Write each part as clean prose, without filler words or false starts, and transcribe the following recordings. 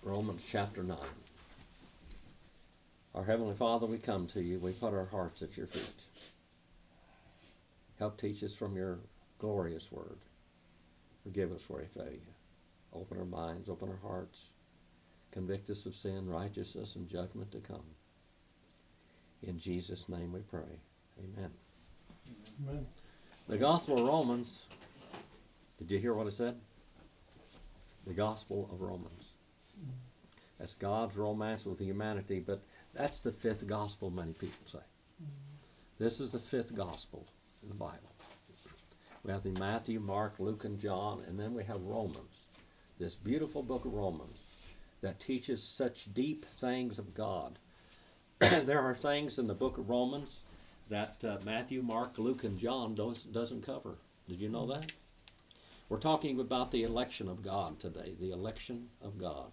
Romans chapter 9. Our Heavenly Father, we come to you. We put our hearts at your feet. Help teach us from your glorious word. Forgive us where we fail you. Open our minds, open our hearts. Convict us of sin, righteousness, and judgment to come. In Jesus' name we pray. Amen. Amen. The Gospel of Romans, did you hear what I said? The Gospel of Romans. That's God's romance with humanity, but that's the fifth gospel, many people say. This is the fifth gospel in the Bible. We have the Matthew, Mark, Luke, and John, and then we have Romans, this beautiful book of Romans that teaches such deep things of God. There are things in the book of Romans that Matthew, Mark, Luke, and John doesn't cover. Did you know that? We're talking about the election of God today, the election of God.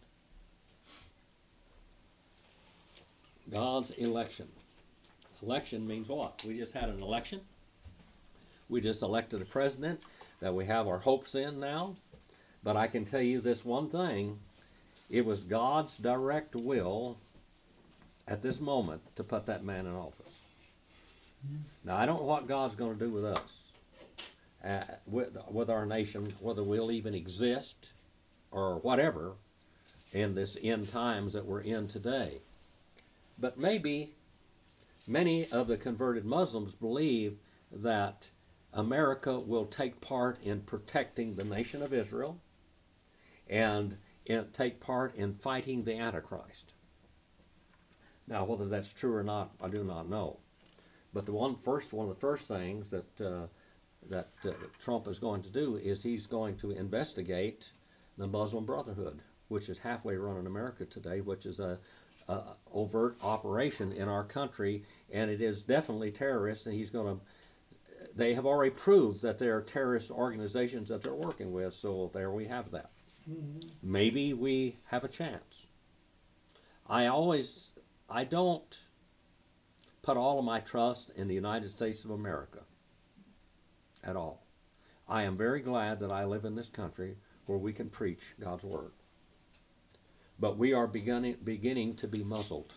God's election. Election means what? We just had an election. We just elected a president that we have our hopes in now. But I can tell you this one thing. It was God's direct will at this moment to put that man in office. Now, I don't know what God's going to do with us, with our nation, whether we'll even exist or whatever in this end times that we're in today. But maybe many of the converted Muslims believe that America will take part in protecting the nation of Israel and take part in fighting the Antichrist. Now, whether that's true or not, I do not know. But one of the first things that Trump is going to do is he's going to investigate the Muslim Brotherhood, which is halfway running America today, which is a overt operation in our country, and it is definitely terrorist. And they have already proved that there are terrorist organizations that they're working with. So there we have that. Mm-hmm. Maybe we have a chance. I don't put all of my trust in the United States of America at all. I am very glad that I live in this country where we can preach God's word. But we are beginning to be muzzled.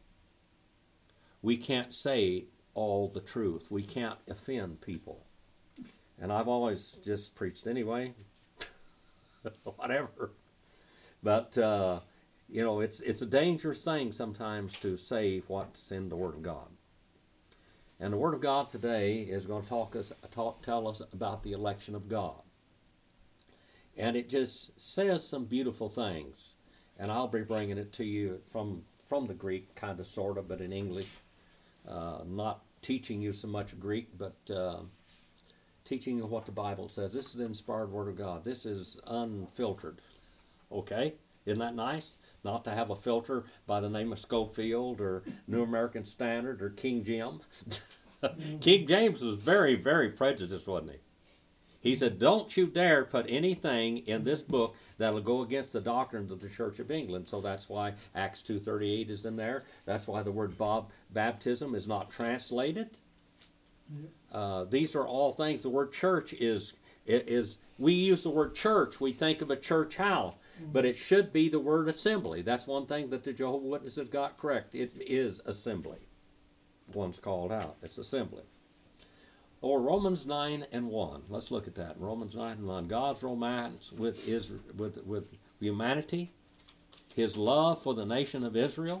We can't say all the truth. We can't offend people. And I've always just preached anyway. Whatever. But, it's a dangerous thing sometimes to say what's in the Word of God. And the Word of God today is going to tell us about the election of God. And it just says some beautiful things. And I'll be bringing it to you from the Greek, kind of, sort of, but in English. Not teaching you so much Greek, but teaching you what the Bible says. This is the inspired Word of God. This is unfiltered. Okay? Isn't that nice? Not to have a filter by the name of Schofield or New American Standard or King James. King James was very, very prejudiced, wasn't he? He said, don't you dare put anything in this book that'll go against the doctrines of the Church of England. So that's why Acts 2:38 is in there. That's why the word baptism is not translated. These are all things. The word church is we use the word church, we think of a church house, but it should be the word assembly. That's one thing that the Jehovah's Witnesses got correct. It is assembly. One's called out. It's assembly. Or Romans 9:1. Let's look at that. Romans 9:1. God's romance with humanity, His love for the nation of Israel,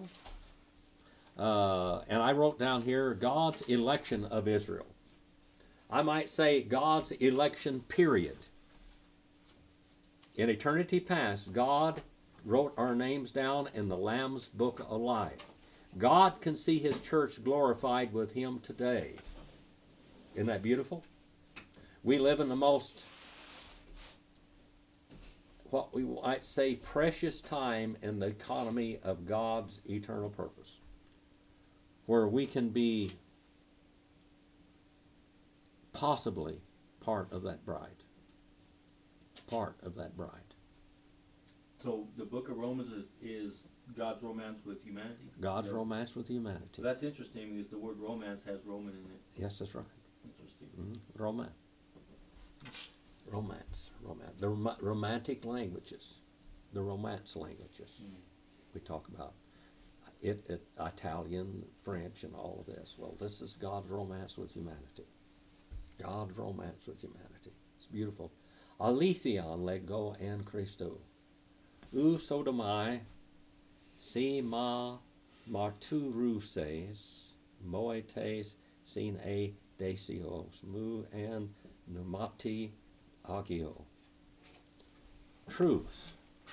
and I wrote down here God's election of Israel. I might say God's election period. In eternity past, God wrote our names down in the Lamb's Book of Life. God can see His church glorified with Him today. Isn't that beautiful? We live in the most, what we might say, precious time in the economy of God's eternal purpose, where we can be possibly part of that bride. Part of that bride. So the book of Romans is God's romance with humanity? God's romance with humanity. So that's interesting because the word romance has Roman in it. Yes, that's right. Interesting. Mm-hmm. Romance. The romantic languages. the Romance languages. We talk about Italian, French, and all of this. Well, this is God's romance with humanity. God's romance with humanity. It's beautiful. Aletheon lego en Christo. U sodomai si ma marturuses moetes sin e desios mu and pneumati agio. Truth.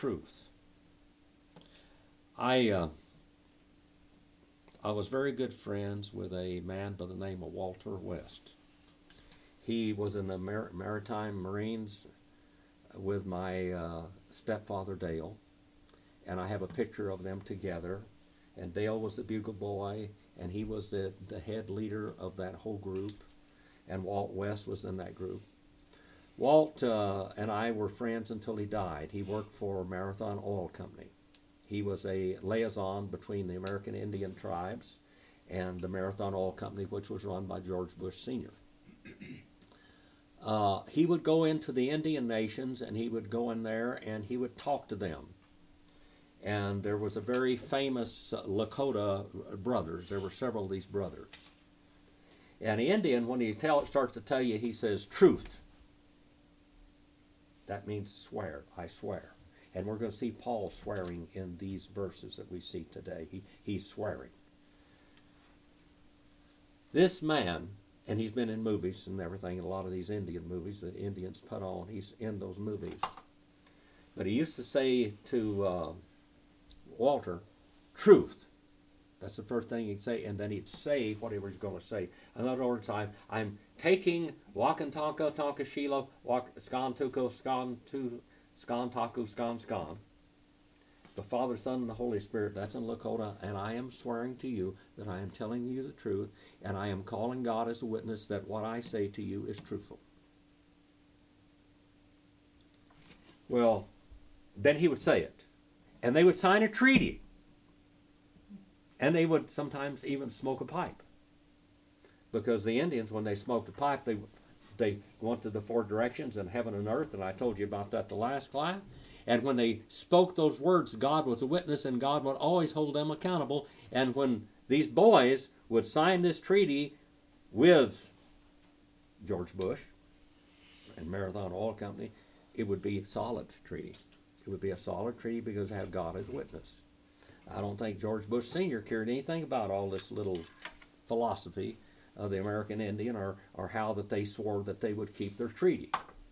I was very good friends with a man by the name of Walter West. He was in the Maritime Marines with my stepfather Dale, and I have a picture of them together. And Dale was the bugle boy, and he was the head leader of that whole group, and Walt West was in that group. Walt and I were friends until he died. He worked for Marathon Oil Company. He was a liaison between the American Indian tribes and the Marathon Oil Company, which was run by George Bush Sr. He would go into the Indian nations, and he would go in there and he would talk to them. And there was a very famous Lakota brothers. There were several of these brothers. And the Indian, when he starts to tell you, he says, truth. That means swear. I swear. And we're going to see Paul swearing in these verses that we see today. He's swearing. This man, and he's been in movies and everything, a lot of these Indian movies that Indians put on, he's in those movies. But he used to say to Walter, truth. That's the first thing he'd say, and then he'd say what he was going to say. In other words, I'm taking Wakantanka, Tankashila, Skantuko, Skantaku, Skan. The Father, Son, and the Holy Spirit, that's in Lakota, and I am swearing to you that I am telling you the truth, and I am calling God as a witness that what I say to you is truthful. Well, then he would say it, and they would sign a treaty. And they would sometimes even smoke a pipe. Because the Indians, when they smoked a pipe, they went to the four directions in heaven and earth, and I told you about that the last class. And when they spoke those words, God was a witness, and God would always hold them accountable. And when these boys would sign this treaty with George Bush and Marathon Oil Company, it would be a solid treaty. It would be a solid treaty because it had God as witness. I don't think George Bush Sr. cared anything about all this little philosophy of the American Indian or how that they swore that they would keep their treaty.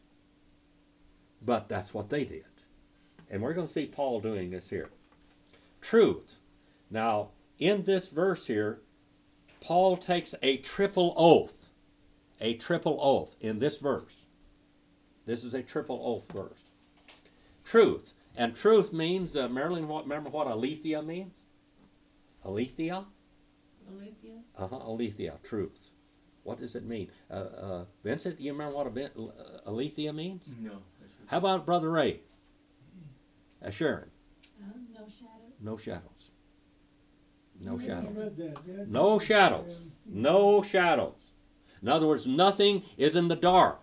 But that's what they did. And we're going to see Paul doing this here. Truth. Now, in this verse here, Paul takes a triple oath. A triple oath in this verse. This is a triple oath verse. Truth. And truth means, Marilyn, remember what aletheia means? Aletheia? Aletheia? Aletheia, truth. What does it mean? Vincent, you remember what aletheia means? No. How about Brother Ray? Sharon? No shadows. No shadows. No I shadows. read that. Yeah, No shadows. No shadows. In other words, nothing is in the dark.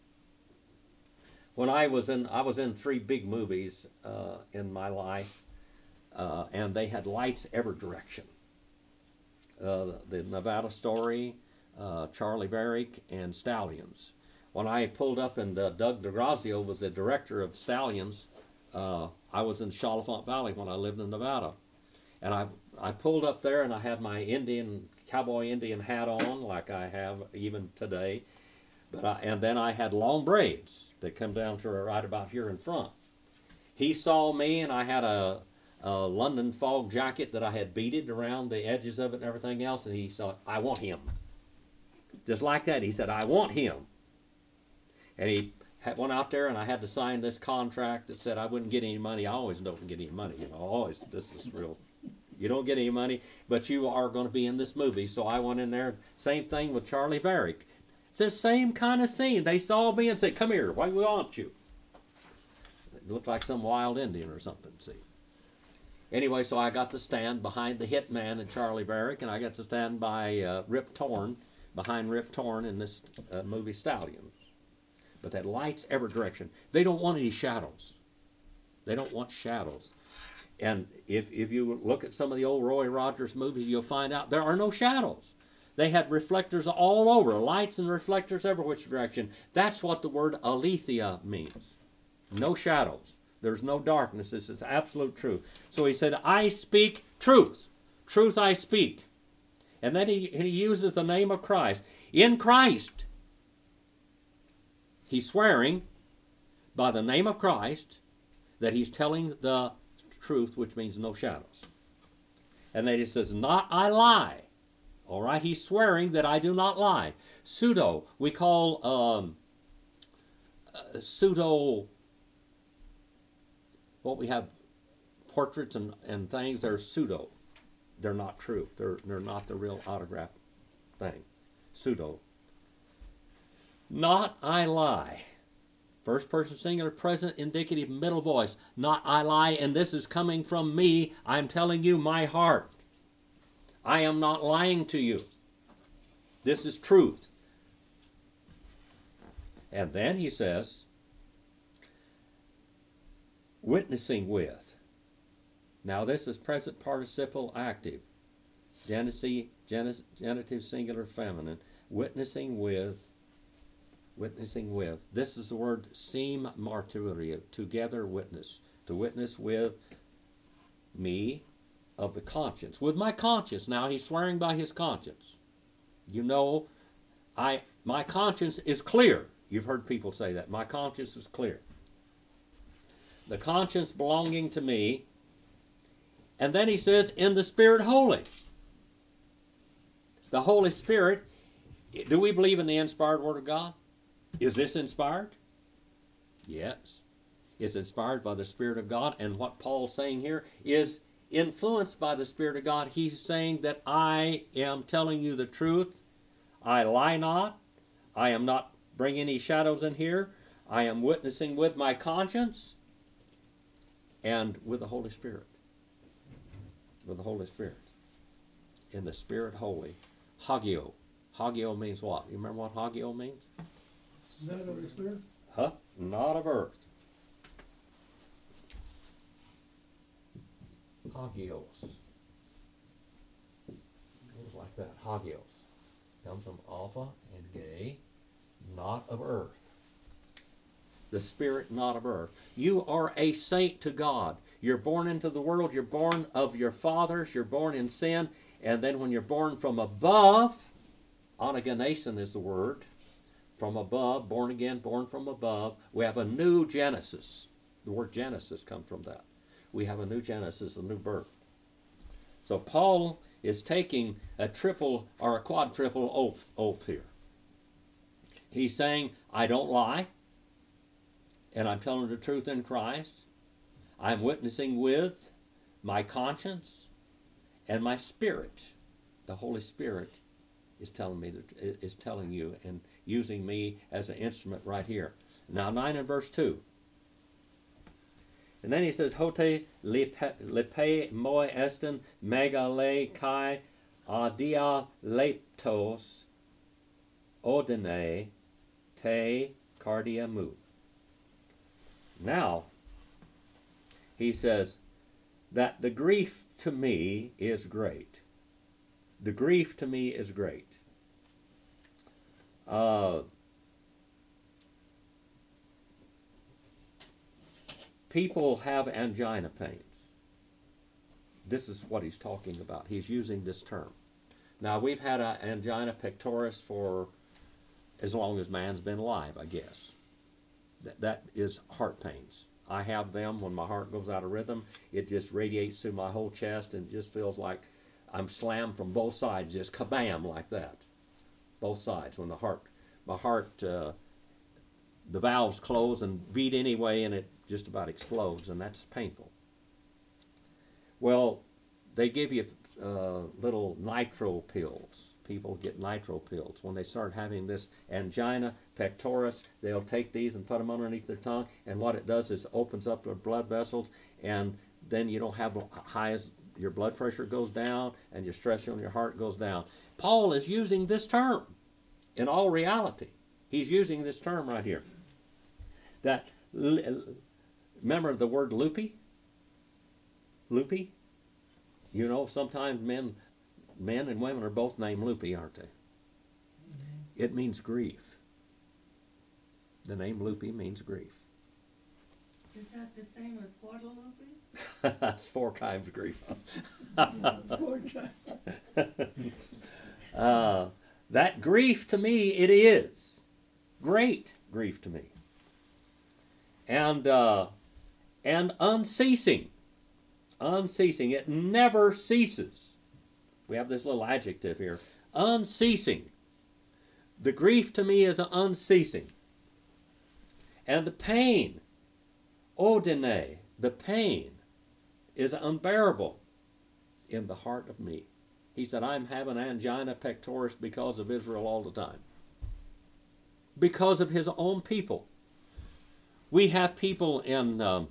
When I was in 3 big movies in my life, and they had lights every direction. The Nevada Story, Charlie Varick, and Stallions. When I pulled up and Doug DeGrazio was the director of Stallions, I was in Chalfont Valley when I lived in Nevada. And I pulled up there and I had my cowboy Indian hat on like I have even today. And then I had long braids that come down to right about here in front. He saw me, and I had a London fog jacket that I had beaded around the edges of it and everything else, and he said, I want him. Just like that, he said, I want him. And he went out there, and I had to sign this contract that said I wouldn't get any money. I always don't get any money, always. This is real. You don't get any money, but you are going to be in this movie. So I went in there. Same thing with Charlie Varick. It's the same kind of scene. They saw me and said, come here, why we want you? It looked like some wild Indian or something, see. Anyway, so I got to stand behind the hitman in Charlie Varick, and I got to stand by Rip Torn, behind Rip Torn in this movie Stallions. But that lights every direction. They don't want any shadows. They don't want shadows. And if you look at some of the old Roy Rogers movies, you'll find out there are no shadows. They had reflectors all over, lights and reflectors every which direction. That's what the word aletheia means. No shadows. There's no darkness. This is absolute truth. So he said, I speak truth. Truth I speak. And then he uses the name of Christ. In Christ, he's swearing by the name of Christ that he's telling the truth, which means no shadows. And then he says, not I lie. All right, he's swearing that I do not lie. Pseudo, we call pseudo, what we have, portraits and things, they're pseudo. They're not true. They're not the real autograph thing. Pseudo. Not I lie. First person singular, present, indicative, middle voice. Not I lie, and this is coming from me. I'm telling you my heart. I am not lying to you. This is truth. And then he says, witnessing with. Now this is present participle active. Genitive singular feminine. Witnessing with. Witnessing with. This is the word seem martyria, together witness. To witness with me of the conscience. With my conscience. Now he's swearing by his conscience. You know, my conscience is clear. You've heard people say that. My conscience is clear. The conscience belonging to me. And then he says, in the Spirit holy. The Holy Spirit. Do we believe in the inspired Word of God? Is this inspired? Yes. It's inspired by the Spirit of God, and what Paul's saying here is influenced by the Spirit of God. He's saying that I am telling you the truth. I lie not. I am not bringing any shadows in here. I am witnessing with my conscience and with the Holy Spirit. With the Holy Spirit. In the Spirit holy. Hagio. Hagio means what? You remember what Hagio means? Not of the Spirit? Huh? Not of earth. Hagios. Goes like that. Hagios. Comes from alpha and gay. Not of earth. The Spirit not of earth. You are a saint to God. You're born into the world. You're born of your fathers. You're born in sin. And then when you're born from above, anagenesin is the word. From above, born again, born from above. We have a new Genesis. The word Genesis comes from that. We have a new Genesis, a new birth. So Paul is taking a triple or a quadruple oath here. He's saying, I don't lie, and I'm telling the truth in Christ. I'm witnessing with my conscience and my spirit. The Holy Spirit is telling me is telling you and using me as an instrument right here. Now 9 and verse 2. And then he says, Hote lepe moi esten megale kai adia leptos odene te cardia mu. Now, he says that the grief to me is great. The grief to me is great. People have angina pains. This is what he's talking about. He's using this term. Now, we've had an angina pectoris for as long as man's been alive, I guess. That is heart pains. I have them when my heart goes out of rhythm. It just radiates through my whole chest and just feels like I'm slammed from both sides, just kabam like that. Both sides. When my heart, the valves close and beat anyway, and it just about explodes, and that's painful. Well, they give you little nitro pills. People get nitro pills. When they start having this angina pectoris, they'll take these and put them underneath their tongue, and what it does is opens up their blood vessels, and then you don't have your blood pressure goes down, and your stress on your heart goes down. Paul is using this term in all reality. He's using this term right here. That Remember the word loopy? Loopy? You know, sometimes men and women are both named Loopy, aren't they? It means grief. The name Loopy means grief. Is that the same as Guadalupe? That's 4 times grief. Poor guy. That grief to me, it is great grief to me, and unceasing. It never ceases. We have this little adjective here, unceasing. The grief to me is unceasing, and the pain, odine, the pain is unbearable in the heart of me. He said, I'm having angina pectoris because of Israel all the time. Because of his own people. We have people in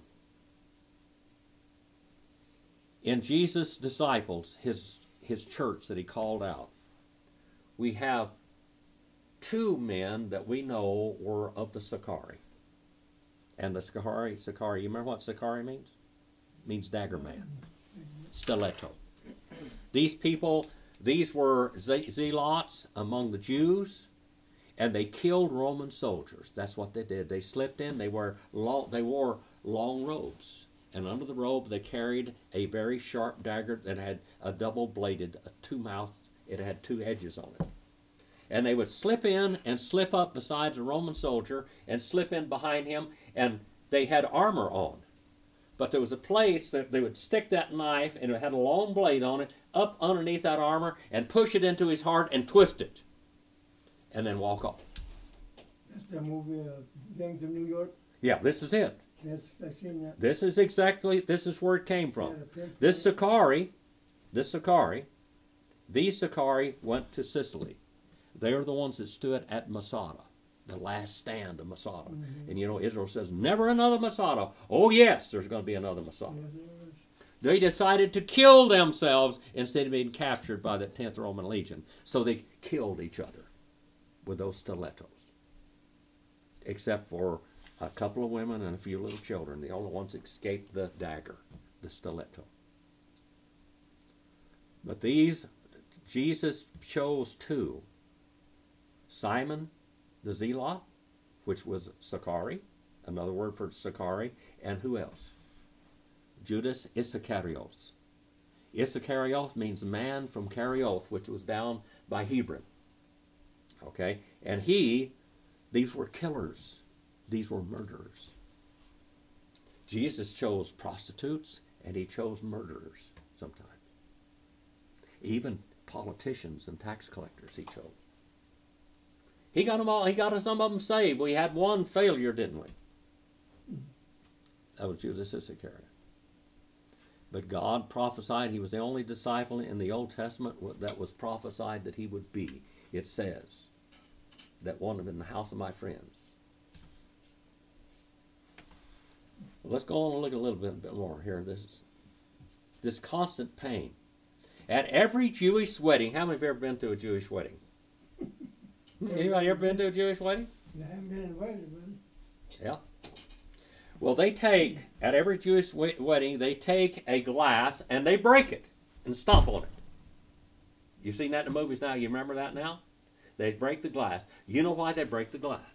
Jesus' disciples, his church that he called out. We have 2 men that we know were of the Sicarii. And the Sicarii, you remember what Sicarii means? It means dagger man. Stiletto. These people, these were zealots among the Jews, and they killed Roman soldiers. That's what they did. They slipped in. They wore long robes, and under the robe they carried a very sharp dagger that had a double-bladed, a 2-mouthed. It had 2 edges on it. And they would slip in and slip up beside a Roman soldier and slip in behind him, and they had armor on. But there was a place that they would stick that knife, and it had a long blade on it, up underneath that armor, and push it into his heart and twist it, and then walk off. That's the movie, Gangs of New York. Yeah, this is it. Yes, I've seen that. This is where it came from. These Sicarii went to Sicily. They are the ones that stood at Masada, the last stand of Masada. Mm-hmm. And you know, Israel says, never another Masada. Oh yes, there's going to be another Masada. Yes, They decided to kill themselves instead of being captured by the 10th Roman Legion. So they killed each other with those stilettos. Except for a couple of women and a few little children. The only ones escaped the dagger, the stiletto. But these, Jesus chose 2. Simon the Zealot, which was Sicarii, another word for Sicarii, and who else? Judas Iscariot. Iscariot means man from Carioth, which was down by Hebron. Okay? And these were killers. These were murderers. Jesus chose prostitutes, and he chose murderers sometimes. Even politicians and tax collectors he chose. He got them all. He got some of them saved. We had one failure, didn't we? That was Judas Iscariot. But God prophesied. He was the only disciple in the Old Testament that was prophesied that he would be. It says that one of them in the house of my friends. Well, let's go on and look a little bit more here. This constant pain. At every Jewish wedding, how many have ever been to a Jewish wedding? Anybody ever been to a Jewish wedding? I haven't been invited, man. Yeah. Well, they take, at every Jewish wedding, they take a glass and they break it and stomp on it. You've seen that in the movies now? You remember that now? They break the glass. You know why they break the glass?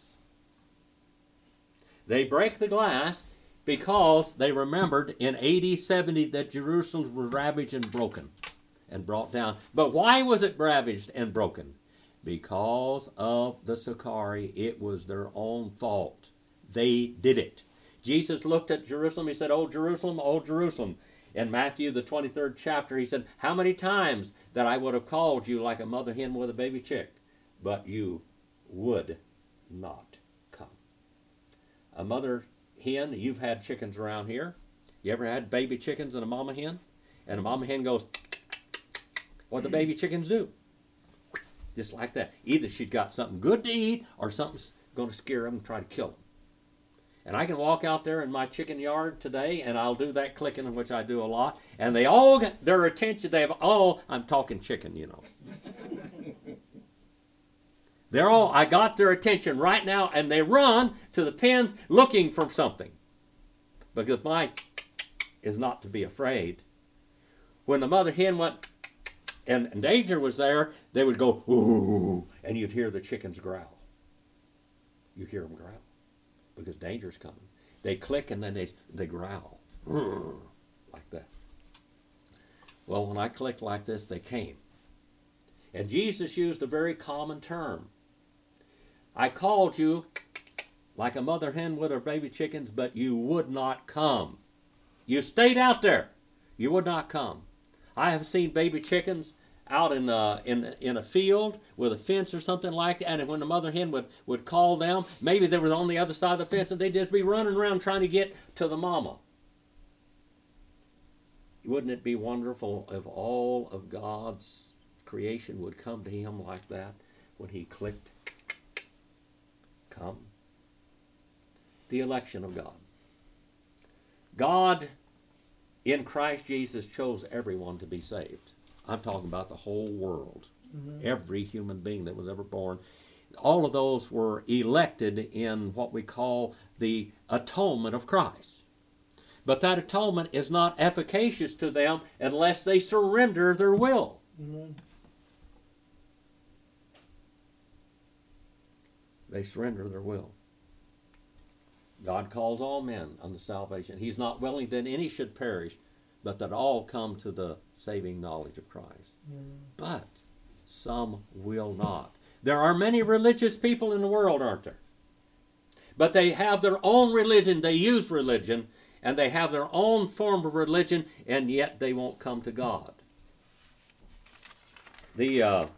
They break the glass because they remembered in AD 70 that Jerusalem was ravaged and broken and brought down. But why was it ravaged and broken? Because of the Sicarii. It was their own fault. They did it. Jesus looked at Jerusalem. He said, "Oh, Jerusalem, oh, Jerusalem." In Matthew, the 23rd chapter, he said, "How many times that I would have called you like a mother hen with a baby chick, but you would not come." A mother hen, you've had chickens around here. You ever had baby chickens and a mama hen? And a mama hen goes, what the baby chickens do? Just like that. Either she's got something good to eat or something's going to scare them and try to kill them. And I can walk out there in my chicken yard today and I'll do that clicking, which I do a lot. And they all get their attention. I'm talking chicken, you know. I got their attention right now and they run to the pens looking for something. because my is not to be afraid. When the mother hen went and danger was there, they would go, ooh, and you'd hear the chickens growl. You hear them growl because danger's coming. They click and then they growl like that. Well, when I clicked like this, they came. And Jesus used a very common term. I called you like a mother hen would her baby chickens, but you would not come. You stayed out there. You would not come. I have seen baby chickens out in a field with a fence or something like that, and when the mother hen would call them, maybe they were on the other side of the fence, and they'd just be running around trying to get to the mama. Wouldn't it be wonderful if all of God's creation would come to him like that when he clicked, come? The election of God. God in Christ Jesus chose everyone to be saved. I'm talking about the whole world. Mm-hmm. Every human being that was ever born. All of those were elected in what we call the atonement of Christ. But that atonement is not efficacious to them unless they surrender their will. Mm-hmm. They surrender their will. God calls all men unto salvation. He's not willing that any should perish, but that all come to the saving knowledge of Christ. Mm. But some will not. There are many religious people in the world, aren't there? But they have their own religion. They use religion, and they have their own form of religion, and yet they won't come to God. The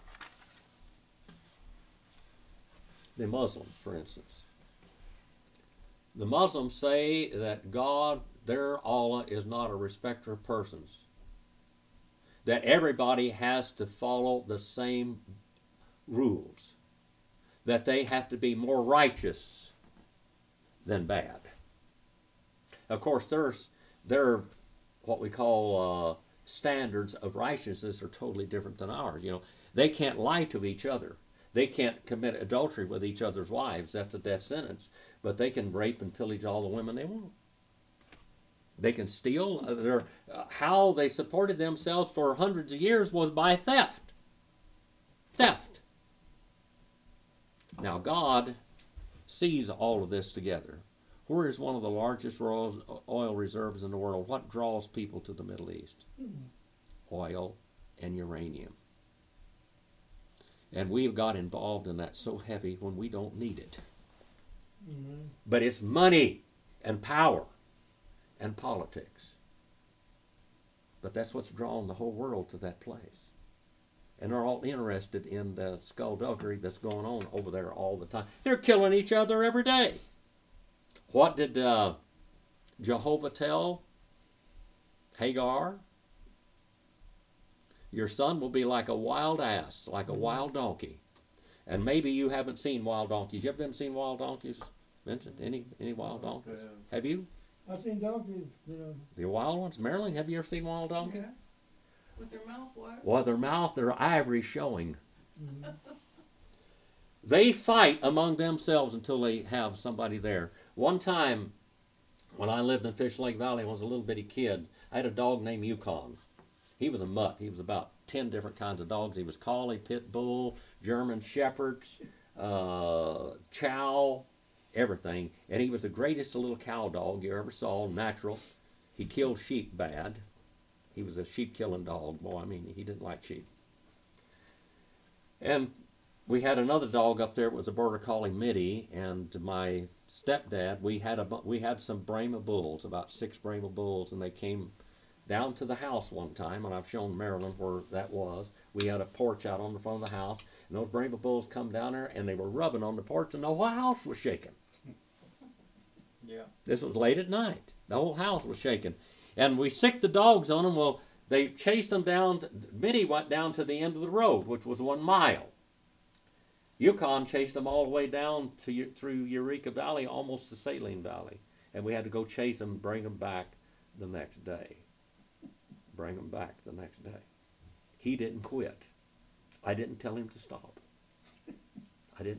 Muslims, for instance. The Muslims say that God, their Allah, is not a respecter of persons. That everybody has to follow the same rules. That they have to be more righteous than bad. Of course, their what we call standards of righteousness are totally different than ours. You know, they can't lie to each other. They can't commit adultery with each other's wives. That's a death sentence. But they can rape and pillage all the women they want. They can steal. How they supported themselves for hundreds of years was by theft. Theft. Now God sees all of this together. Where is one of the largest oil reserves in the world? What draws people to the Middle East? Oil and uranium. And we've got involved in that so heavy when we don't need it. Mm-hmm. But it's money and power and politics. But that's what's drawn the whole world to that place. And they're all interested in the skullduggery that's going on over there all the time. They're killing each other every day. What did Jehovah tell Hagar? Your son will be like a wild ass, like a wild donkey. And maybe you haven't seen wild donkeys. You ever seen wild donkeys mentioned? Any wild donkeys? Have you? I've seen donkeys, you know. The wild ones? Marilyn, have you ever seen wild donkeys? Yeah. With their mouth what? Well, their ivory showing. Mm-hmm. They fight among themselves until they have somebody there. One time, when I lived in Fish Lake Valley, I was a little bitty kid. I had a dog named Yukon. He was a mutt. He was about 10 different kinds of dogs. He was collie, pit bull, German shepherd, chow, everything. And he was the greatest little cow dog you ever saw, natural. He killed sheep bad. He was a sheep-killing dog. Boy, I mean, he didn't like sheep. And we had another dog up there. It was a border collie, Mitty, and my stepdad, we had some Brahma bulls, about 6 Brahma bulls, and they came down to the house one time, and I've shown Marilyn where that was. We had a porch out on the front of the house, and those Brahma bulls come down there, and they were rubbing on the porch, and the whole house was shaking. Yeah. This was late at night. The whole house was shaking. And we sicked the dogs on them. Well, they chased them down. Mitty went down to the end of the road, which was 1 mile. Yukon chased them all the way down through Eureka Valley, almost to Saline Valley. And we had to go chase them and bring them back the next day. He didn't quit. I didn't tell him to stop.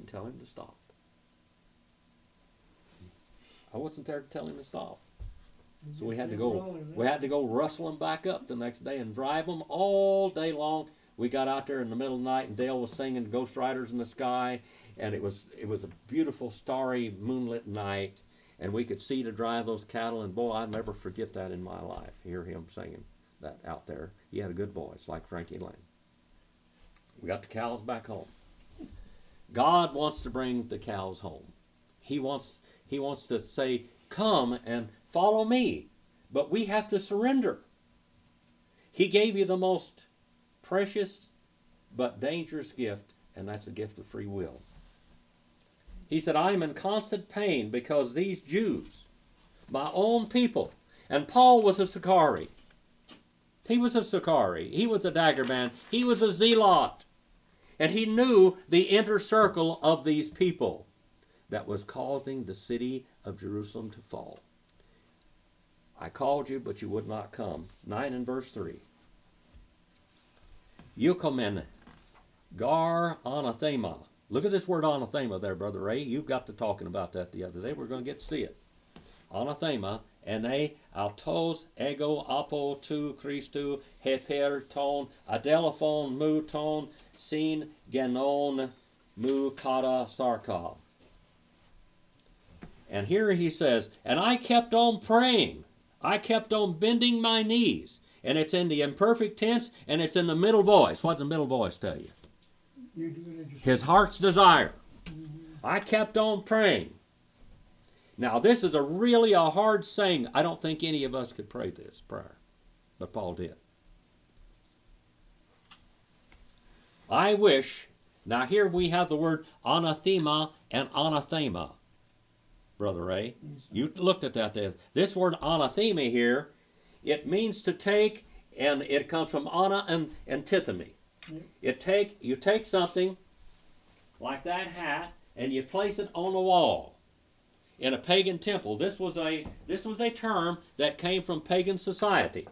I wasn't there to tell him to stop. So we had to They're go. rolling, We had to go rustle them back up the next day and drive them all day long. We got out there in the middle of the night, and Dale was singing "Ghost Riders in the Sky," and it was a beautiful starry moonlit night, and we could see to drive those cattle. And boy, I'll never forget that in my life. Hear him singing that out there. He had a good voice, like Frankie Lane. We got the cows back home. God wants to bring the cows home. He wants to say, "Come and follow me," but we have to surrender. He gave you the most precious but dangerous gift, and that's the gift of free will. He said, "I am in constant pain because these Jews, my own people," and Paul was a Sicarii. He was a Sicarii. He was a dagger man. He was a zealot. And he knew the inner circle of these people that was causing the city of Jerusalem to fall. "I called you, but you would not come." 9 and verse 3. Euchomen, gar anathema. Look at this word anathema there, Brother Ray. You got to talking about that the other day. We're going to get to see it. Anathema, ene, autos, ego, apo, tu, Christu, heper, ton, adelaphon, mu, ton, sin, genon, mu, kata, sarka. And here he says, and I kept on praying. I kept on bending my knees. And it's in the imperfect tense, and it's in the middle voice. What's the middle voice tell you? You're doing it yourself. His heart's desire. Mhm. I kept on praying. Now, this is really a hard saying. I don't think any of us could pray this prayer, but Paul did. I wish, now here we have the word anathema and anathema, Brother Ray. You looked at that there. This word anathema here, it means to take, and it comes from ana and antithemy. Yep. You take something like that hat, and you place it on a wall. In a pagan temple, this was a term that came from pagan society.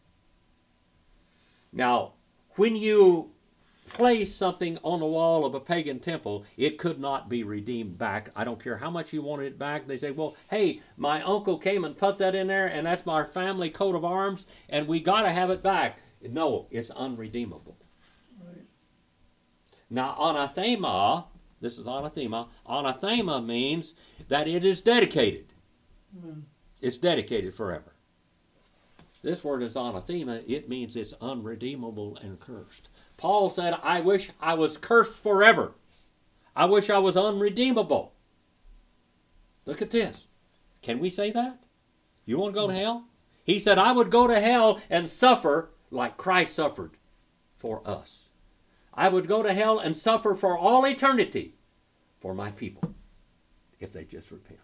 Now, when you place something on the wall of a pagan temple, it could not be redeemed back. I don't care how much you wanted it back. They say, well, hey, my uncle came and put that in there, and that's my family coat of arms, and we got to have it back. No, it's unredeemable. Right. Now, anathema, this is anathema. Anathema means that it is dedicated. Amen. It's dedicated forever. This word is anathema. It means it's unredeemable and cursed. Paul said, I wish I was cursed forever. I wish I was unredeemable. Look at this. Can we say that? You want to go to hell? He said, I would go to hell and suffer like Christ suffered for us. I would go to hell and suffer for all eternity for my people if they just repent.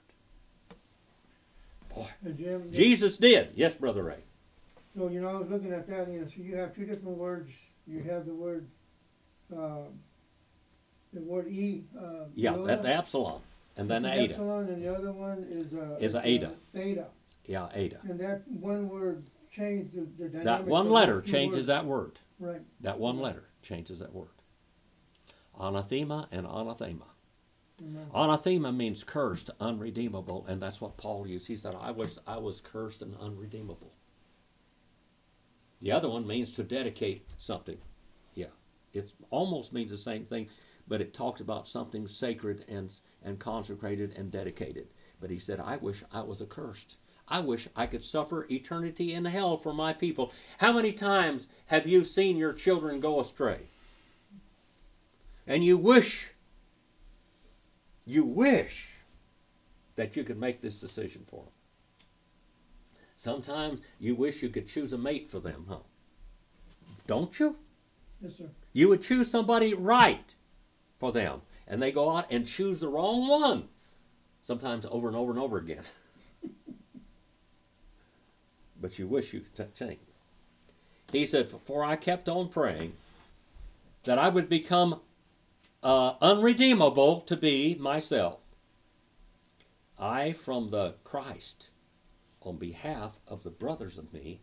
Boy, And Jim, Jesus did. Yes, Brother Ray. so I was looking at that, so you have two different words. You have the word E. Yeah, Yoda. that's Absalom. And then It's Ada. Epsilon, and the other one is a Ada. Theta. Yeah, Ada. And that one word changed the dynamic. That one of letter those two changes words. that word. Right. That one letter changes that word. Anathema and anathema. Amen. Anathema means cursed, unredeemable, and that's what Paul used. He said, I wish I was cursed and unredeemable. The other one means to dedicate something. Yeah, it almost means the same thing, but it talks about something sacred and consecrated and dedicated. But he said, I wish I was accursed. I wish I could suffer eternity in hell for my people. How many times have you seen your children go astray? And you wish that you could make this decision for them. Sometimes you wish you could choose a mate for them, huh? Don't you? Yes, sir. You would choose somebody right for them, and they go out and choose the wrong one, sometimes over and over and over again. But you wish you could change. He said, for I kept on praying that I would become unredeemable to be myself. I from the Christ, on behalf of the brothers of me,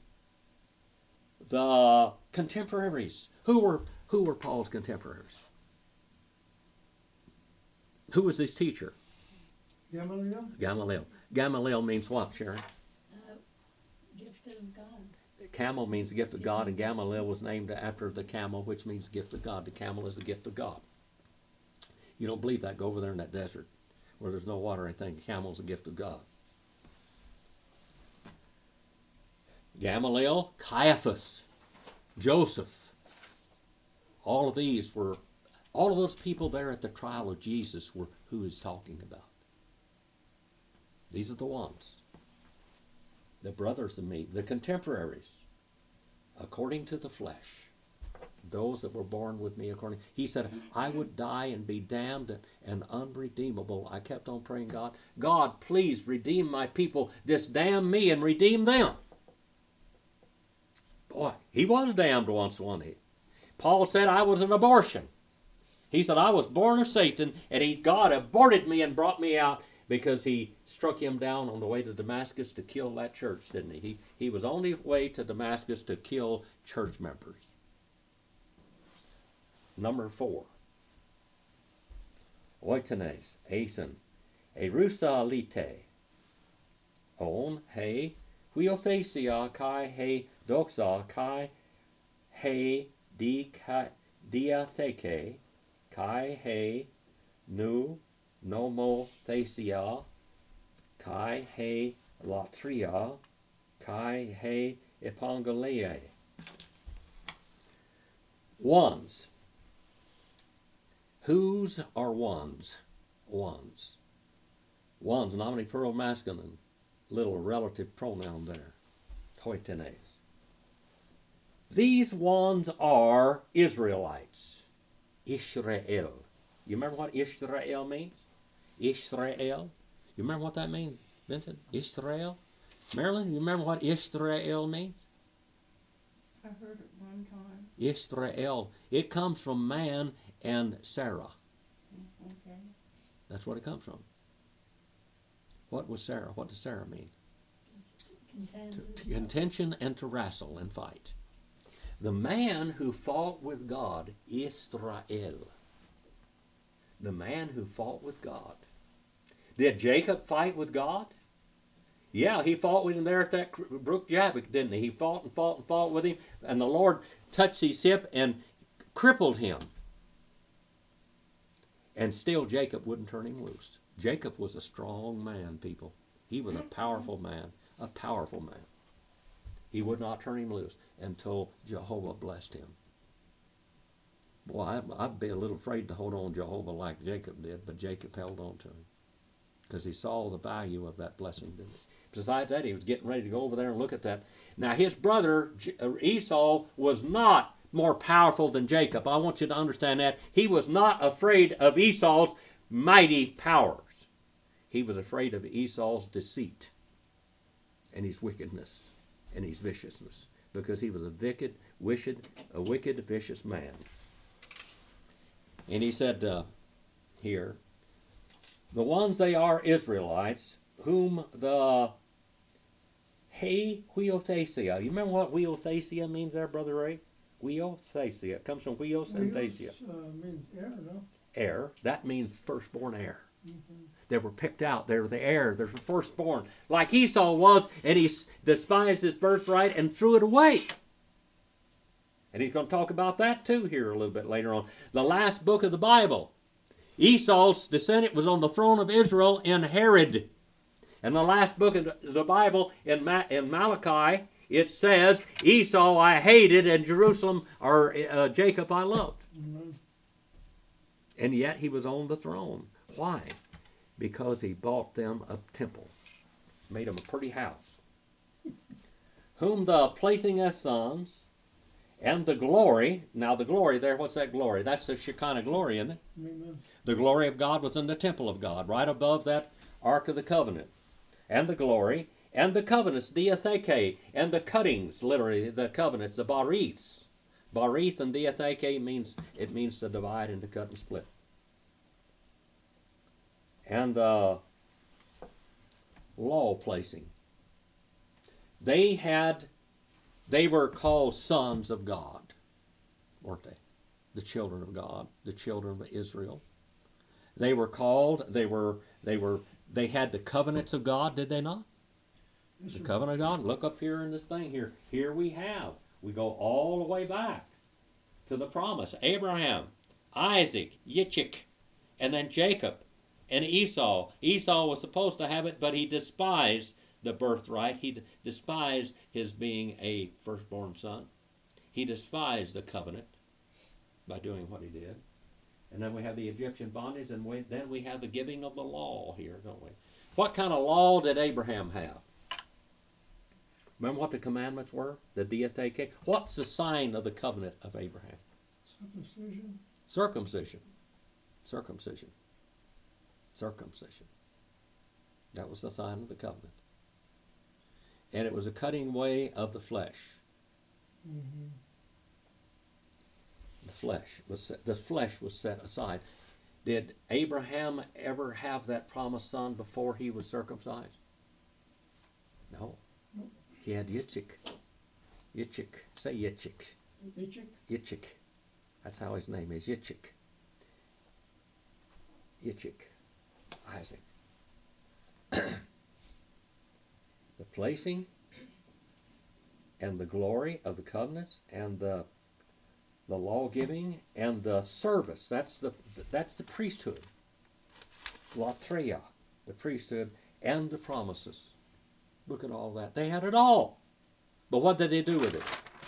the contemporaries. Who were Paul's contemporaries? Who was his teacher? Gamaliel? Gamaliel. Gamaliel means what, Sharon? of God. Camel means the gift of God, and Gamaliel was named after the camel, which means gift of God. The camel is the gift of God. You don't believe that? Go over there in that desert where there's no water or anything. The camel's a gift of God. Gamaliel, Caiaphas, Joseph. All of those people there at the trial of Jesus were who he's talking about. These are the ones. The brothers of me, the contemporaries, according to the flesh, those that were born with me according. He said, I would die and be damned and unredeemable. I kept on praying, God, please redeem my people. Just damn me and redeem them. Boy, he was damned once, wasn't he? Paul said I was an abortion. He said I was born of Satan, and God aborted me and brought me out because he struck him down on the way to Damascus to kill that church, didn't he? He was on the way to Damascus to kill church members. Number 4. Oitenes, Asen, Erusa Lite, On, He, Huiothesia, Kai, He, Doxa, Kai, He, Diatheke, Kai, He, Nu, Nomothesia, Kai, He, Latria, Kai, He, Epangelea. Ones. Whose are ones? Ones. Ones, nominate plural masculine. Little relative pronoun there. Toitenes. These ones are Israelites. Israel. You remember what Israel means? Israel. You remember what that means, Vincent? Israel? Marilyn, you remember what Israel means? I heard it one time. Israel. It comes from man and Sarah. Okay. That's what it comes from. What was Sarah? What does Sarah mean? To contention and to wrestle and fight. The man who fought with God, Israel. The man who fought with God. Did Jacob fight with God? Yeah, he fought with him there at that brook Jabbok, didn't he? He fought and fought and fought with him, and the Lord touched his hip and crippled him. And still Jacob wouldn't turn him loose. Jacob was a strong man, people. He was a powerful man. A powerful man. He would not turn him loose until Jehovah blessed him. Boy, I'd be a little afraid to hold on to Jehovah like Jacob did, but Jacob held on to him because he saw the value of that blessing, didn't he? Besides that, he was getting ready to go over there and look at that. Now, his brother Esau was not more powerful than Jacob. I want you to understand that. He was not afraid of Esau's mighty powers. He was afraid of Esau's deceit and his wickedness and his viciousness, because he was a wicked, vicious man. And he said here, the ones they are Israelites, whom the Huiothesia. You remember what Huiothesia means there, Brother Ray? Huiothesia. It comes from Huios and Thesia. Means heir, no? Heir. That means firstborn heir. Mm-hmm. They were picked out. They were the heir. They're the firstborn. Like Esau was, and he despised his birthright and threw it away. And he's going to talk about that too here a little bit later on. The last book of the Bible. Esau's descendant was on the throne of Israel in Herod. And the last book of the Bible in Malachi, it says, Esau I hated and Jerusalem, or Jacob I loved. Mm-hmm. And yet he was on the throne. Why? Because he bought them a temple. Made them a pretty house. Whom the placing as sons, and the glory. Now the glory there, what's that glory? That's the Shekinah glory, isn't it? Amen. The glory of God was in the temple of God, right above that Ark of the Covenant. And the glory, and the covenants, diatheke, and the cuttings, literally the covenants, the bariths. Barith and diatheke means to divide and to cut and split. And the law placing. They were called sons of God, weren't they? The children of God, the children of Israel. They were called, they had the covenants of God, did they not? Yes, The sir. covenant of God. Look up here in this thing here. Here we go all the way back to the promise. Abraham, Isaac, Yitzchak, and then Jacob and Esau. Esau was supposed to have it, but he despised the birthright. He despised his being a firstborn son. He despised the covenant by doing what he did. And then we have the Egyptian bondage, and then we have the giving of the law here, don't we? What kind of law did Abraham have? Remember what the commandments were? The diatheke? What's the sign of the covenant of Abraham? Circumcision. Circumcision. Circumcision. Circumcision. That was the sign of the covenant. And it was a cutting away of the flesh. Mm-hmm. The flesh was set aside. Did Abraham ever have that promised son before he was circumcised? No. Nope. He had Yitzchak. Yitzchak. Say Yitzchak. Yitzchak. Yitzchak. That's how his name is. Yitzchak. Yitzchak. Isaac. The placing and the glory of the covenants and the law giving and the service. That's the priesthood. Latreia, the priesthood, and the promises. Look at all that. They had it all. But what did they do with it?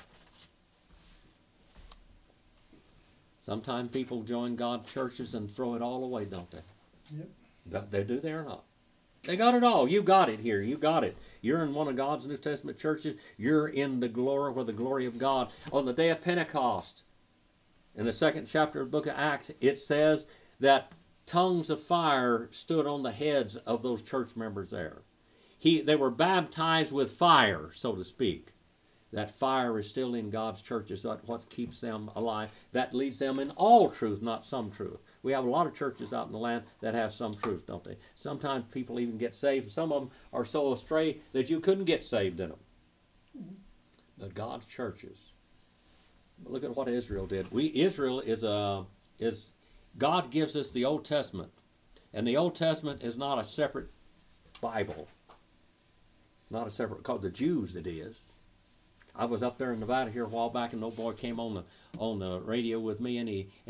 Sometimes people join God's churches and throw it all away, don't they? Yep. They do they or not? They got it all. You got it here. You got it. You're in one of God's New Testament churches. You're in the glory, where the glory of God. On the day of Pentecost, in the 2nd chapter of the book of Acts, it says that tongues of fire stood on the heads of those church members there. They were baptized with fire, so to speak. That fire is still in God's churches. That's what keeps them alive. That leads them in all truth, not some truth. We have a lot of churches out in the land that have some truth, don't they? Sometimes people even get saved. Some of them are so astray that you couldn't get saved in them. Mm-hmm. But God's churches. Look at what Israel did. Israel is God gives us the Old Testament, and the Old Testament is not a separate Bible. Not a separate. Called the Jews, it is. I was up there in Nevada here a while back, and an old boy came on the radio with me,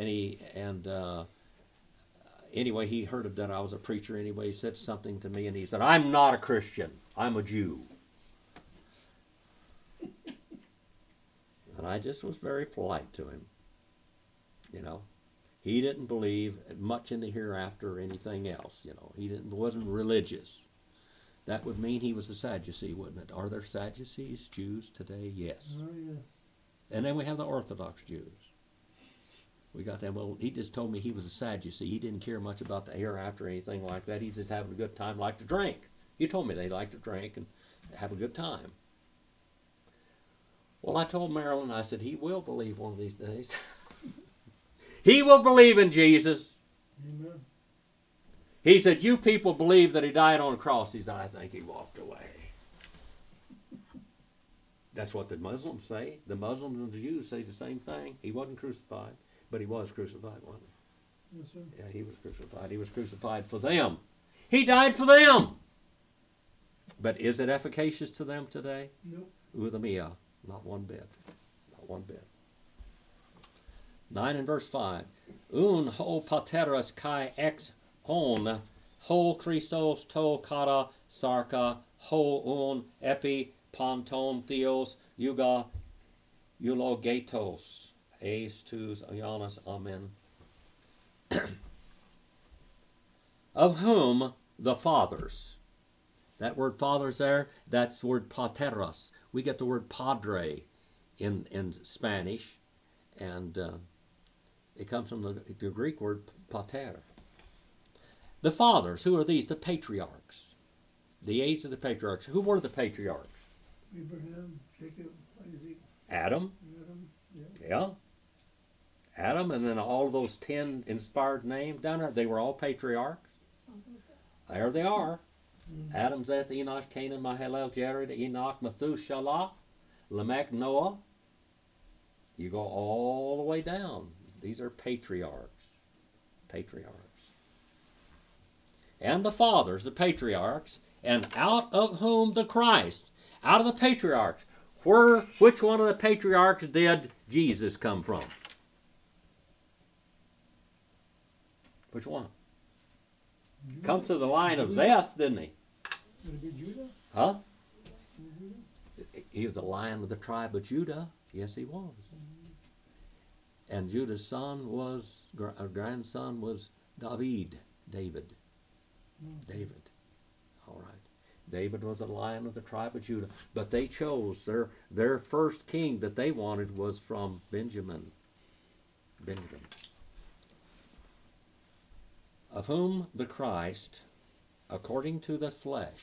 anyway, he heard that I was a preacher. Anyway, he said something to me, and he said, "I'm not a Christian. I'm a Jew." And I just was very polite to him. You know, he didn't believe much in the hereafter or anything else. You know, wasn't religious. That would mean he was a Sadducee, wouldn't it? Are there Sadducees, Jews today? Yes. Oh, yeah. And then we have the Orthodox Jews. We got them. Well, he just told me he was a Sadducee. He didn't care much about the hereafter or anything like that. He's just having a good time, like to drink. He told me they like to drink and have a good time. Well, I told Marilyn, I said, he will believe one of these days. He will believe in Jesus. Amen. He said, you people believe that he died on a cross. He said, I think he walked away. That's what the Muslims say. The Muslims and the Jews say the same thing. He wasn't crucified, but he was crucified, wasn't he? Yes, sir. Yeah, he was crucified. He was crucified for them. He died for them. But is it efficacious to them today? Nope. Udamia. Not one bit. Not one bit. 9 and verse 5. Un ho pateras kai ex hon ho Christos to kara sarka ho un epi panton theos yuga eulogetos eis tus Ioannis amen. Of whom the fathers. That word fathers there, that's the word pateros. We get the word padre in Spanish, and it comes from the Greek word pater. The fathers, who are these? The patriarchs. The age of the patriarchs. Who were the patriarchs? Abraham, Jacob, Isaac, Adam. Adam. Yeah. Yeah. Adam, and then all those 10 inspired names down there, they were all patriarchs. There they are. Mm-hmm. Adam, Seth, Enosh, Canaan, Mahalalel, Jared, Enoch, Methuselah, Lamech, Noah. You go all the way down. These are patriarchs. Patriarchs. And the fathers, the patriarchs, And out of whom the Christ, out of the patriarchs, which one of the patriarchs did Jesus come from? Which one? Come to the line of Zeth, didn't he? Would it be Judah? Huh? He was the lion of the tribe of Judah. Yes, he was. And Judah's son was, grandson was David. David. All right. David was a lion of the tribe of Judah. But they chose, their first king that they wanted was from Benjamin. Of whom the Christ, according to the flesh,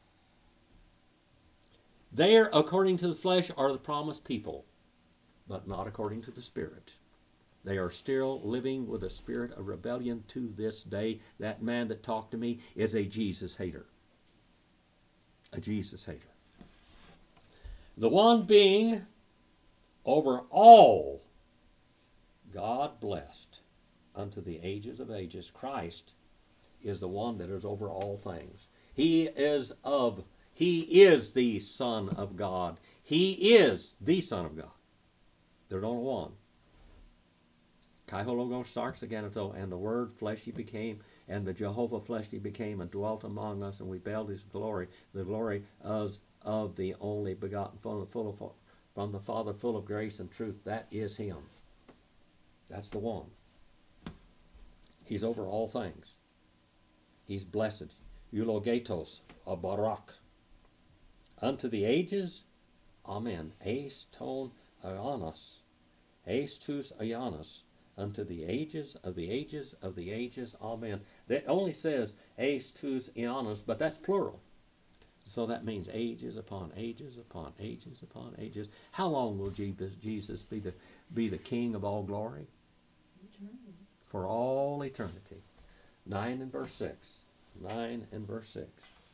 there, according to the flesh, are the promised people, but not according to the Spirit. They are still living with a spirit of rebellion to this day. That man that talked to me is a Jesus hater. A Jesus hater. The one being over all God blessed unto the ages of ages. Christ is the one that is over all things. He is the Son of God. He is the Son of God. There's only one. Kai ho logos sarx aganato, and the Word fleshy became, and the Jehovah fleshy became, and dwelt among us, and we beheld His glory, the glory of the only begotten from the Father, full of grace and truth. That is Him. That's the one. He's over all things. He's blessed. Eulogetos, a barak. Unto the ages, amen. Eis ton aianos. Eis tus aianos. Unto the ages of the ages of the ages, amen. That only says eis tus aianos, but that's plural. So that means ages upon ages upon ages upon ages. How long will Jesus be the King of all glory? Eternity. For all eternity. 9 and verse 6. 9 and verse 6.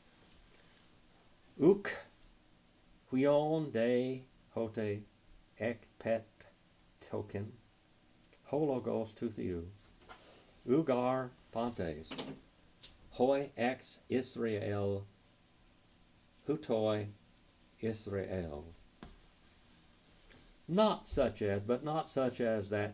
Uk huion de hote ek pet token hologos to theou ugar pantes hoi ex Israel hutoi Israel. Not such as that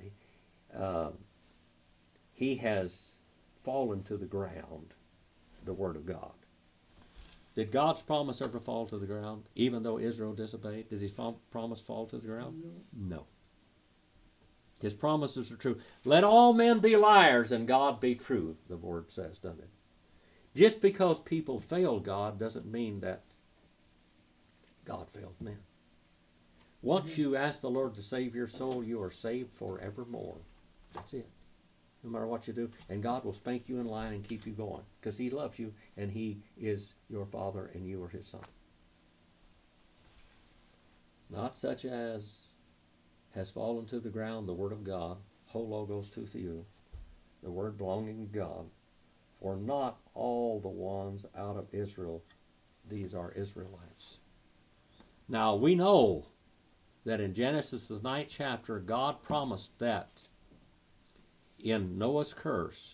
he has fallen to the ground, the Word of God. Did God's promise ever fall to the ground, even though Israel disobeyed? Did His promise fall to the ground? No. His promises are true. Let all men be liars and God be true, the Word says, doesn't it? Just because people fail God doesn't mean that God failed men. Once you ask the Lord to save your soul, you are saved forevermore. That's it. No matter what you do. And God will spank you in line and keep you going. Because He loves you and He is your Father and you are His Son. Not such as has fallen to the ground the Word of God, ho logos to theou, the Word belonging to God. For not all the ones out of Israel, these are Israelites. Now we know that in Genesis the 9th chapter, God promised that in Noah's curse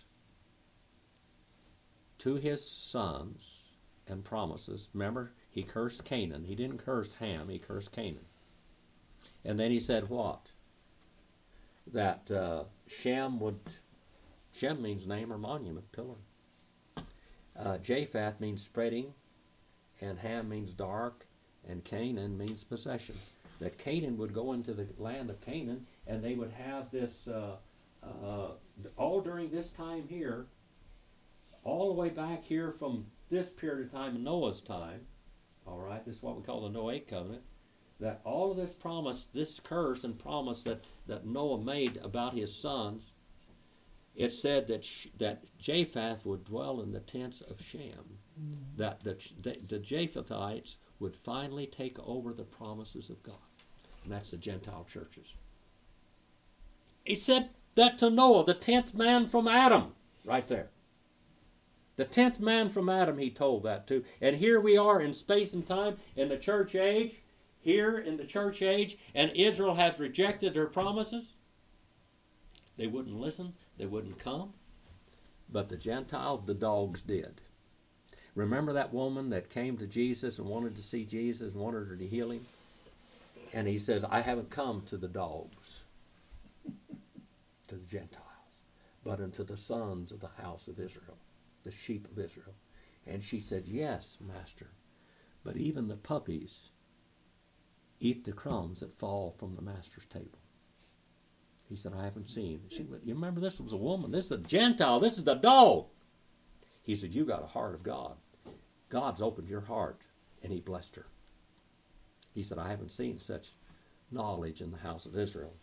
to his sons and promises. Remember, he cursed Canaan. He didn't curse Ham, he cursed Canaan. And then he said what? That Shem means name or monument, pillar. Japheth means spreading, and Ham means dark, and Canaan means possession. That Canaan would go into the land of Canaan, and they would have this, all during this time here, all the way back here from this period of time in Noah's time, all right, this is what we call the Noahic covenant, that all of this promise, this curse and promise that Noah made about his sons, it said that Japheth would dwell in the tents of Shem, that the Japhethites would finally take over the promises of God. And that's the Gentile churches. He said that to Noah, the 10th man from Adam, right there. The 10th man from Adam, he told that to. And here we are in space and time in the church age, here in the church age, and Israel has rejected their promises. They wouldn't listen, they wouldn't come. But the Gentiles, the dogs did. Remember that woman that came to Jesus and wanted to see Jesus and wanted her to heal him? And he says, I haven't come to the dogs, to the Gentiles, but unto the sons of the house of Israel, the sheep of Israel. And she said, yes, Master, but even the puppies eat the crumbs that fall from the Master's table. He said, I haven't seen. She went, you remember, this was a woman. This is a Gentile. This is the dog. He said, you got a heart of God. God's opened your heart, and he blessed her. He said, I haven't seen such knowledge in the house of Israel.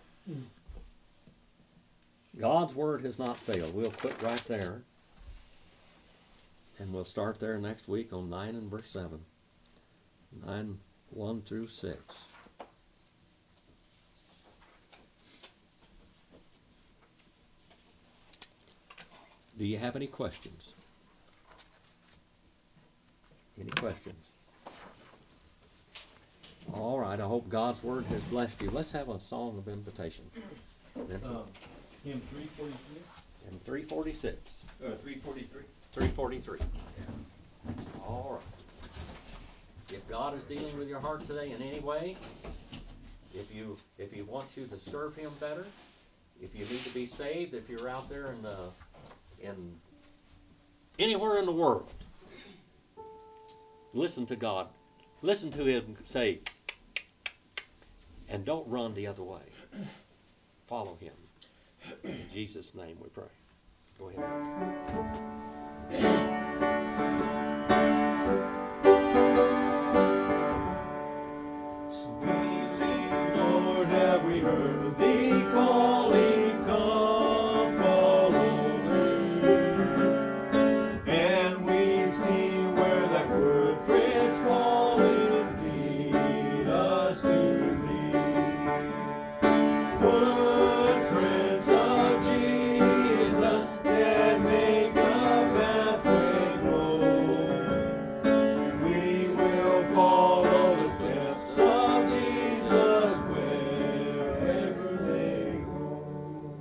God's word has not failed. We'll quit right there, and we'll start there next week on 9 and verse 7. 9, 1 through 6. Do you have any questions? Any questions? All right, I hope God's word has blessed you. Let's have a song of invitation. Vincent? Hymn 343? And 346. 343. 343. All right. If God is dealing with your heart today in any way, if He wants you to serve Him better, if you need to be saved, if you're out there in anywhere in the world, listen to God. Listen to Him say, and don't run the other way. Follow Him. In Jesus' name we pray. Go ahead. Sweetly, Lord, have we heard thee calling, come follow me. And we see where thy footprints falling lead us to thee. Footprints of Jesus that make a pathway glow. We will follow the steps of Jesus wherever they go.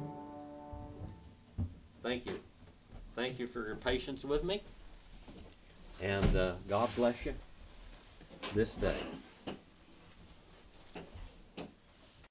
Thank you. Thank you for your patience with me. And God bless you this day.